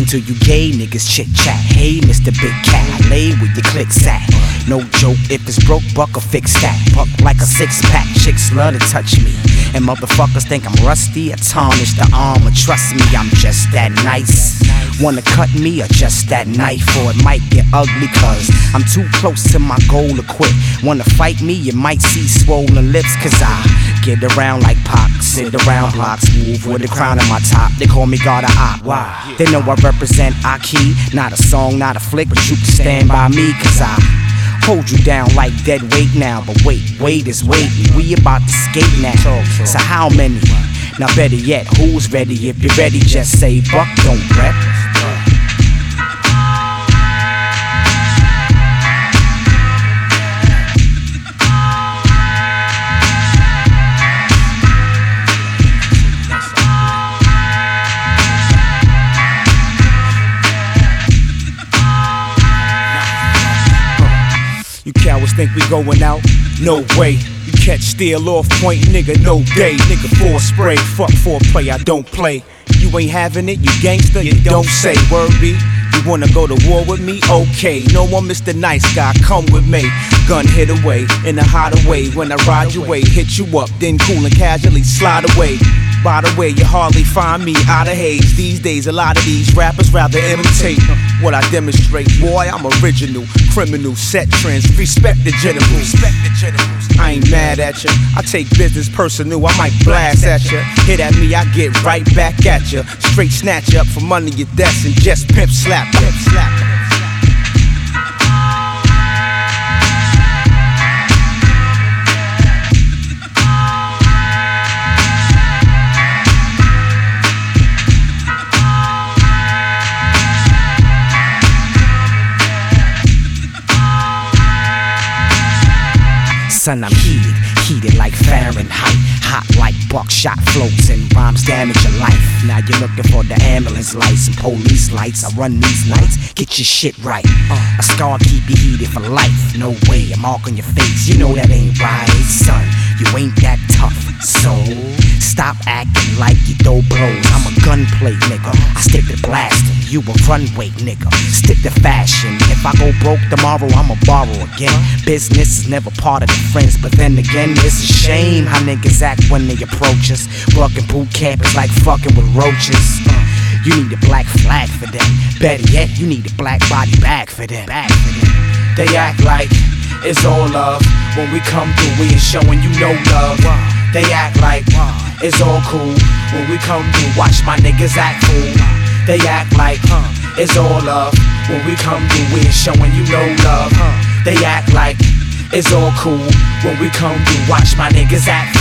till you gay niggas chit chat. Hey, Mr. Big Cat, I lay with your clicks at. No joke, if it's broke, buck or fix that. Buck like a six-pack, chicks love to touch me. And motherfuckers think I'm rusty, I tarnish the armor. Trust me, I'm just that nice. Wanna cut me or just that knife, or it might get ugly cause I'm too close to my goal to quit. Wanna fight me, you might see swollen lips cause I get around like Pac, sit around blocks, move with the crown on my top. They call me God of Op. Why? They know I represent Aki, not a song, not a flick, but you can stand by me cause I hold you down like dead weight now. But wait is waiting, we about to skate now. So how many? Now better yet, who's ready? If you're ready, just say buck, don't rep. You cowards think we going out? No way. You catch steal off point, nigga, no day. Nigga, four spray, fuck foreplay, I don't play. You ain't having it, you gangster, you don't say. Word be, you wanna go to war with me? Okay, no more Mr. Nice Guy, come with me. Gun hit away, in a hideaway. When I ride your way, hit you up, then cool and casually slide away. By the way, you hardly find me out of haze. These days, a lot of these rappers rather imitate what I demonstrate. Boy, I'm original, criminal, set trends, respect the generals. I ain't mad at ya, I take business personal, I might blast at ya. Hit at me, I get right back at ya. Straight snatch up from under your desk and just pimp slap. Son, I'm heated like Fahrenheit. Hot like buckshot floats and rhymes damage your life. Now you're looking for the ambulance lights and police lights. I run these nights, get your shit right. A scar keep you heated for life. No way, a mark on your face, you know that ain't right, son. You ain't that tough, so stop acting like you throw blows. I'm a gunplay nigga, I stick to blasting. You a runway nigga, stick to fashion. If I go broke tomorrow, I'ma borrow again. Business is never part of the friends, but then again, it's a shame how niggas act when they approach us. Working boot camp is like fucking with roaches. You need a black flag for them. Better yet, you need a black body bag for them. They act like it's all love. When we come through, we ain't showing you no love. They act like it's all cool. When we come through, watch my niggas act fool. They act like it's all love. When we come through, we ain't showing you no love. They act like it's all cool. When we come through, watch my niggas act